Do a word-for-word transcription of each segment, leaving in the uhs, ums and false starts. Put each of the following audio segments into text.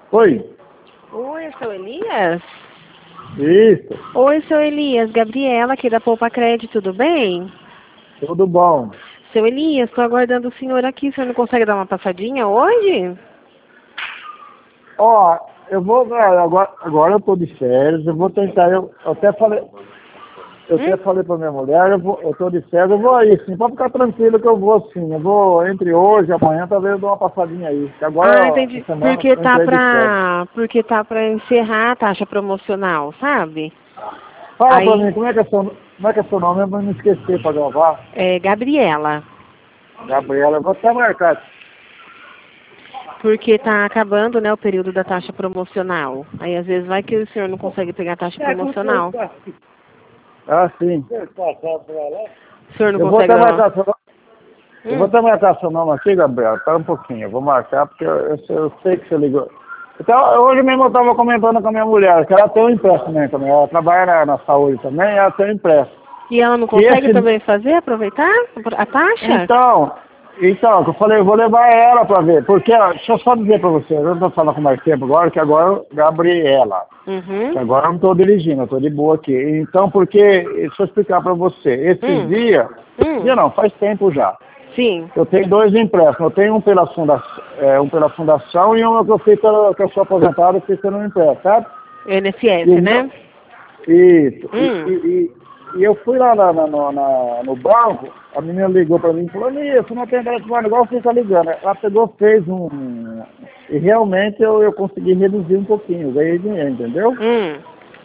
Oi. Oi, seu Elias? Isso. Oi, seu Elias. Gabriela aqui da Poupa Crédito, tudo bem? Tudo bom. Seu Elias, estou aguardando o senhor aqui. O senhor não consegue dar uma passadinha hoje? Ó, eu vou, agora, agora eu tô de férias, eu vou tentar, eu, eu até falei, eu Hum? até falei pra minha mulher, eu, vou, eu tô de férias, eu vou aí, sim, pode ficar tranquilo que eu vou sim, eu vou entre hoje e amanhã, talvez eu dou uma passadinha aí, que agora, Ah, ó, entendi. essa semana, Porque eu tá entrei de férias. pra, porque tá pra encerrar a taxa promocional, sabe? Fala pra Aí, mim, como é que é seu, como é que é seu nome, eu vou não esquecer pra gravar. é Gabriela. Gabriela, eu vou até marcar. Porque tá acabando, né, o período da taxa promocional. Aí, às vezes, vai que o senhor não consegue pegar a taxa promocional. Ah, sim. O senhor não Eu vou consegue até dar uma... marcar seu, eu vou Hum. até marcar seu nome aqui, Gabriel. Espera um pouquinho, eu vou marcar porque eu, eu, sei- eu sei que você ligou. Então, hoje mesmo eu estava comentando com a minha mulher, que ela tem um empréstimo também. Ela trabalha na, na saúde também, ela tem um empréstimo. E ela não E consegue esse, também fazer, aproveitar a taxa? então, então, que eu falei, eu vou levar ela para ver. Porque, ó, deixa eu só dizer para você, eu não estou falando com mais tempo agora, que agora eu Gabriela. Que Uhum. agora eu não estou dirigindo, eu estou de boa aqui. Então, porque, deixa eu explicar para você, esses Hum. dias, Hum. dia não, faz tempo já. Sim. Eu tenho dois empréstimos. Eu tenho um pela fundação, é, um pela fundação e um que eu fiz pela, que eu sou aposentado e fiz pelo empréstimo, sabe? I N S E, o S, meu- né? isso. E, Hum. e, e, e eu fui lá na, na, no, na- no banco, a menina ligou para mim e falou, isso, não tem empréstimo igual fica ligando. Ela pegou, fez um... E realmente eu, eu consegui reduzir um pouquinho, ganhei dinheiro, entendeu? Hum.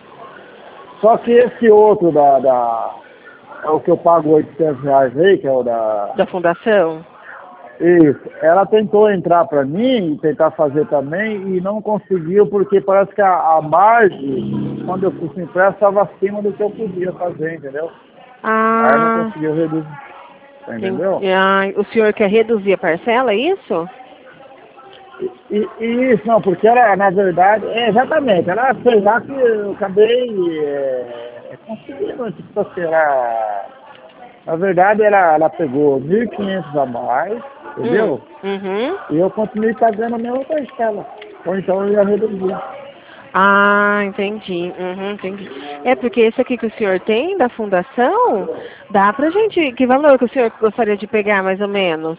Só que esse outro da... da é o que eu pago oitocentos reais aí, que é o da... Da fundação? Isso. Ela tentou entrar para mim, tentar fazer também, e não conseguiu, porque parece que a, a margem, quando eu fiz o empréstimo, estava acima do que eu podia fazer, entendeu? Aí não Ah, conseguiu reduzir, tem- entendeu? ah, o senhor quer reduzir a parcela, é isso? E, e- e isso, não, porque ela, na verdade, é, exatamente, ela fez lá que eu acabei é, conseguindo, tipo assim, ela, na verdade, ela, ela pegou mil e quinhentos a mais, Hum. entendeu? Uhum. E eu continuei pagando a mesma parcela. Ou então eu ia reduzir. Ah, entendi. Uhum, entendi. É porque esse aqui que o senhor tem da fundação, dá pra gente. Que valor que o senhor gostaria de pegar, mais ou menos?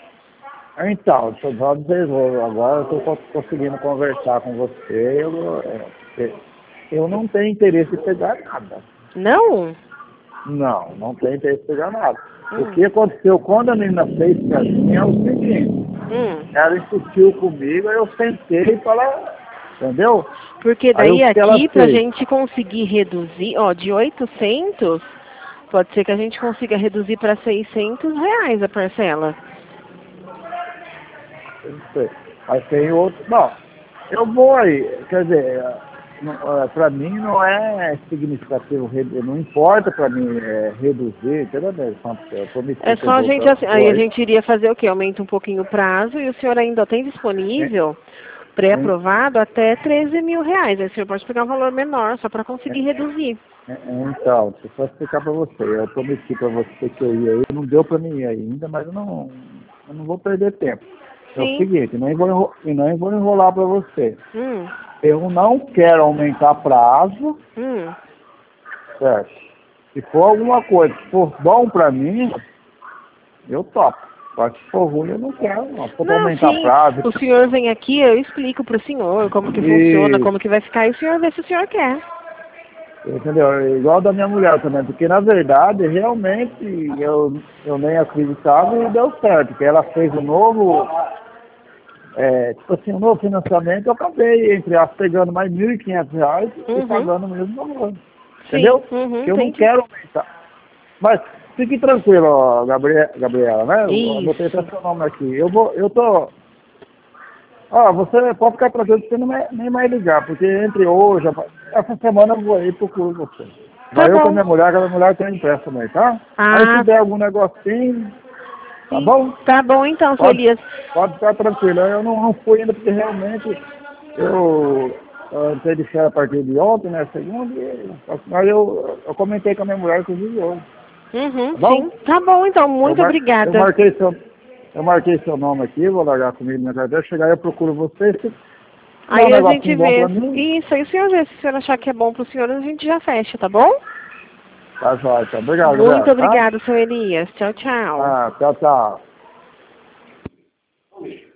Então, deixa eu só dizer, eu- agora eu estou conseguindo conversar com você, eu, é, eu não tenho interesse em pegar nada. Não? Não, não tenho interesse em pegar nada. O Hum. que aconteceu quando a menina fez pra mim é o seguinte, Hum. ela insistiu comigo, aí eu sentei para ela, entendeu? Porque Aí daí o que ela aqui, pra fez? gente conseguir reduzir, ó, de oitocentos, pode ser que a gente consiga reduzir para seiscentos reais a parcela. Eu não sei. Aí tem outro. Bom, eu vou aí, quer dizer, para mim não é significativo, redu- não importa para mim é, reduzir, entendeu? Quanto eu prometi É que eu só a dou gente, para assim, aí a dois. gente iria fazer o quê? Aumenta um pouquinho o prazo e o senhor ainda tem disponível, pré-aprovado, até treze mil reais. Aí o senhor pode pegar um valor menor, só para conseguir reduzir. Então, deixa eu só explicar para você. Eu prometi para você que eu ia aí, não deu para mim ir ainda, mas eu não, eu não vou perder tempo. É o Sim. seguinte, não vou, enro- e não vou enrolar para você. Hum, Eu não quero aumentar prazo, hum. certo? Se for alguma coisa que for bom para mim, eu topo. Só que se for ruim, eu não quero, não. Se for para Não, aumentar sim. prazo, O senhor vem aqui, eu explico para o senhor como que funciona, e, como que vai ficar, e o senhor vê se o senhor quer. entendeu? É igual da minha mulher também, porque na verdade, realmente, eu, eu nem acreditava e deu certo, porque ela fez um novo, é, tipo assim, um novo financiamento, eu acabei, entre as pegando mais mil e quinhentos reais e Uhum. pagando o mesmo valor. Sim, Entendeu? uhum, Porque eu não entendi. quero aumentar. Mas fique tranquilo, ó, Gabriela, Gabriela, né? Eu botei até Isso. seu nome aqui. Eu vou, eu tô. Ó, você pode ficar tranquilo que você não vai nem mais ligar, porque entre hoje, essa semana eu vou aí e procuro você. Tá Vai eu com a bom. minha mulher, que a minha mulher tem empréstimo também, tá? Aí se Ah, der algum negocinho, tá sim. bom? Tá bom então, seu Pode, Elias. pode ficar tranquilo. Eu não, não fui ainda porque realmente eu, eu entrei de férias a partir de ontem, né? Segunda, e mas eu, eu comentei com a minha mulher, inclusive hoje. Uhum, Tá bom? sim. Tá bom então, Eu, muito mar, eu obrigada. marquei seu, eu marquei seu nome aqui, vou largar comigo na carteira, chegar aí eu procuro você. Se, Aí um a negocinho gente bom vê. pra mim? Isso, aí o senhor vê. Se o senhor achar que é bom pro senhor, a gente já fecha, tá bom? Tá jóia, tá. Obrigado, Muito Gabriela, tá? obrigada, seu Elias. Tchau, tchau. Ah, tchau, tchau.